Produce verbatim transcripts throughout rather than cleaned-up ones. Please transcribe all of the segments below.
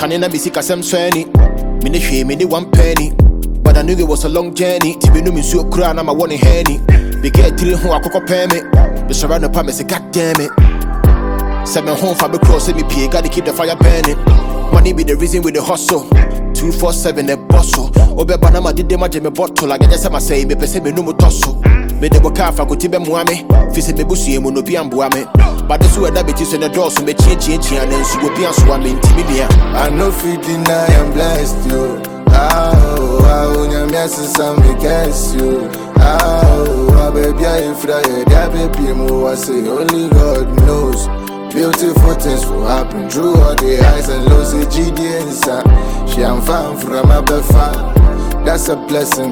Kanina Misika Sam Sweni, Minishi, Mini one penny. But I knew it was a long journey. Tibi no me so crown, I'm a one in henny. Be get three who I could pay me. The surround upon me say, God damn it. Seven home for the cross, me pay, gotta keep the fire burning. Money be the reason with the hustle. two four seven the bustle. Obe banama did the major bottle. Like I just say, say, me pese me no more tussle. Me de boka fa go tibe muame. Fisi me busi emu no bi ambuame. But this way that bitches in the door, so me chin chin chin and then so go be and swam in Timibia. I know fit deny I'm blessed you. Oh, oh, nyamia sisa me guess you. Oh, baby I fry that baby mo I say only God knows. Beautiful things will happen through all the highs and lows. G D inside. She am fan from a befa. That's a blessing.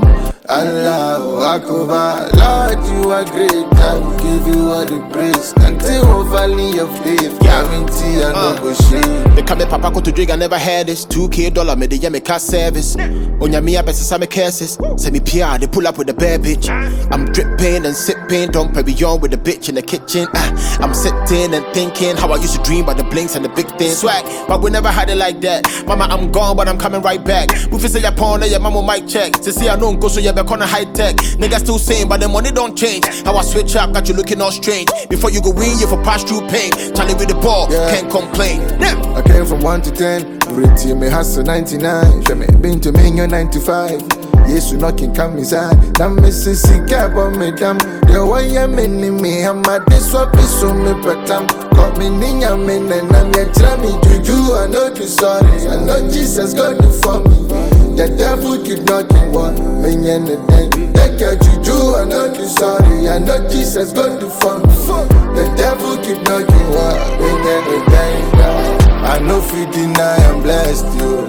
Allah Akbar, Lord, you are great. I will give you all the praise until valley of faith. Guarantee I no go shame. They come me papa go to drink, I never had this. two K dollar me the yeah me car service. Onya me a best some curses. Send me P R, they pull up with the bad bitch. I'm dripping and sipping, don't play beyond with the bitch in the kitchen. Ah, I'm sitting and thinking how I used to dream about the blinks and the big things. Swag, but we never had it like that. Mama, I'm gone, but I'm coming right back. We say your pawn, your mama mic check. To see I don't go so you back on the high tech. Niggas still same, but the money don't change. How I switch up, got you looking all strange. Before you go win, you for pass through pain. Charlie with the ball, yeah. Can't complain. Yeah. I came from one to ten. Pretty me hustle ninety-nine. She me been to me in ninety-five. Yes, you knocking come inside. Now me see see cap on me damn. The way I'm in me, I'm at this swap is so me patam. Got me ninya me and I'm yet tell me juju. I know you sorry. I know Jesus got you for me. The devil did not want me and the day. Take your juju. I know you sorry. I know Jesus got you for me. The devil did not want me and the day. I know if you deny I'm blessed you.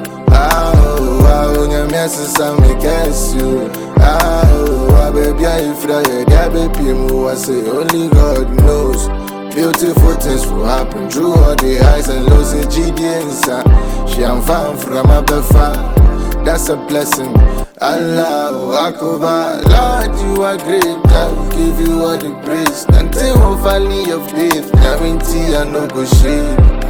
Oh, oh, nyamia sisa me guess you. Oh, baby I fry that baby mo I say only God knows. Beautiful things will happen through all the highs and lows. G D inside. She am fan from a befa. That's a blessing. Allah Akbar, Lord you are great. I will give you all the praise until valley of faith. Guarantee I no go shame.